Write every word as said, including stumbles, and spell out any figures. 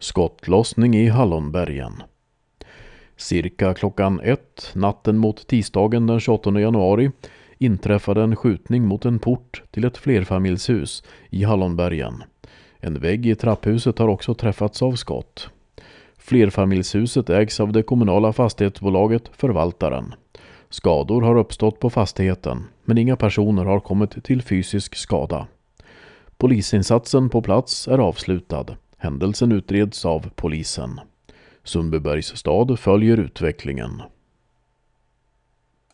Skottlossning i Hallonbergen. Cirka klockan ett natten mot tisdagen den tjugoåttonde januari inträffade en skjutning mot en port till ett flerfamiljshus i Hallonbergen. En vägg i trapphuset har också träffats av skott. Flerfamiljshuset ägs av det kommunala fastighetsbolaget Förvaltaren. Skador har uppstått på fastigheten, men inga personer har kommit till fysisk skada. Polisinsatsen på plats är avslutad. Händelsen utreds av polisen. Sundbybergs stad följer utvecklingen.